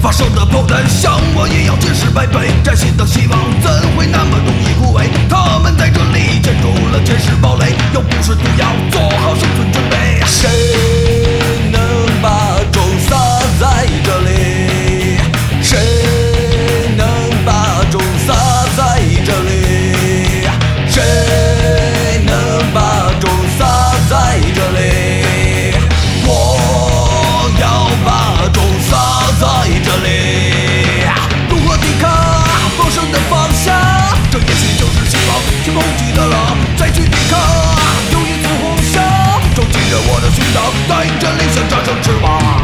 发射的炮弹像我一样支持败北，崭新的希望怎会那么容易枯萎？他们在这里建筑了坚实堡垒，又不是毒药，做好生存准备。谁能把种撒在这里？谁能把种撒在这里？谁能把种撒在这里？我要把种撒在这里。如何抵抗陌生的方向？这也许就是希望，去梦记得了再去抵抗。有一丝红霞收集着我的心脏，带着理想长上翅膀。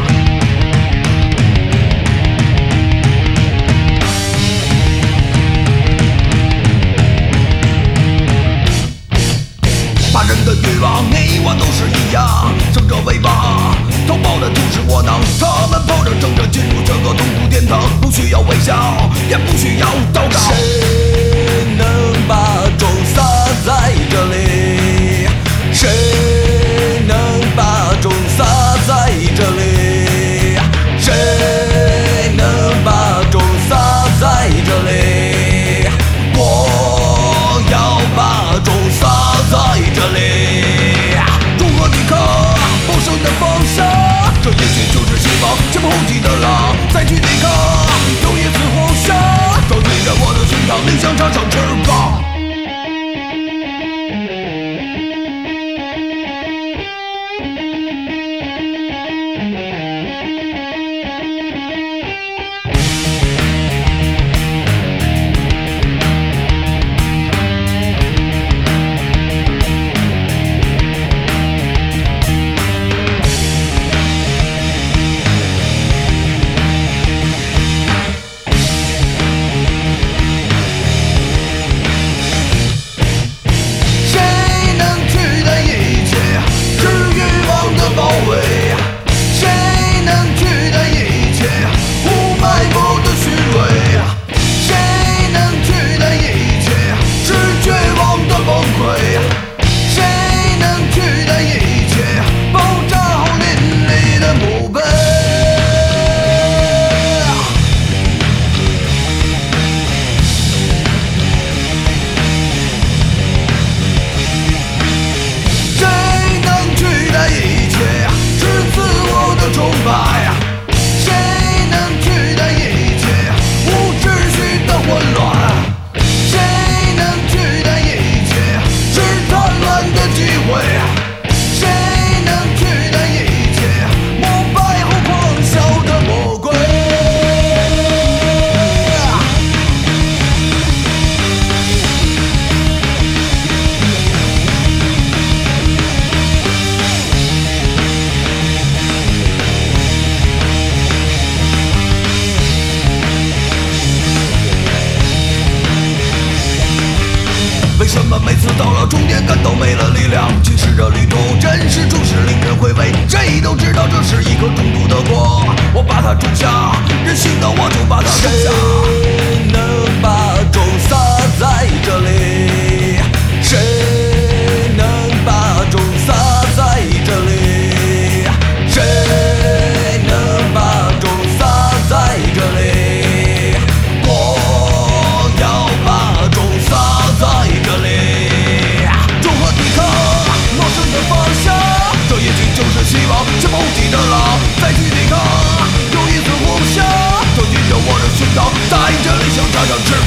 怕人的欲望，你我都是一样，生者为王，逃跑的都是窝囊。他们跑着争着进入这个痛苦殿堂，不需要微笑，也不需要祷告。谁能把种撒在这里？谁能把种撒在这里？谁能把种撒在这里？我要把种撒在这里。如何抵抗陌生的方向？这也许就是希望，前赴后继的浪，再去抵抗。有一丝红霞照进着我的心脏，理想插上翅膀。为什么每次到了终点感到没了力量？其实这旅途真是着实令人回味。谁都知道这是一颗中毒的果，我把它种下，任性的我就把它种下。谁能把种撒在这里？谁能把种撒在这里？谁能把种撒在这里？我要把种撒在这里。如何抵抗陌生的方向？这也许就是希望，前赴后继的浪，再去抵抗。有一丝红霞照进着我的心脏，带着理想插上翅膀。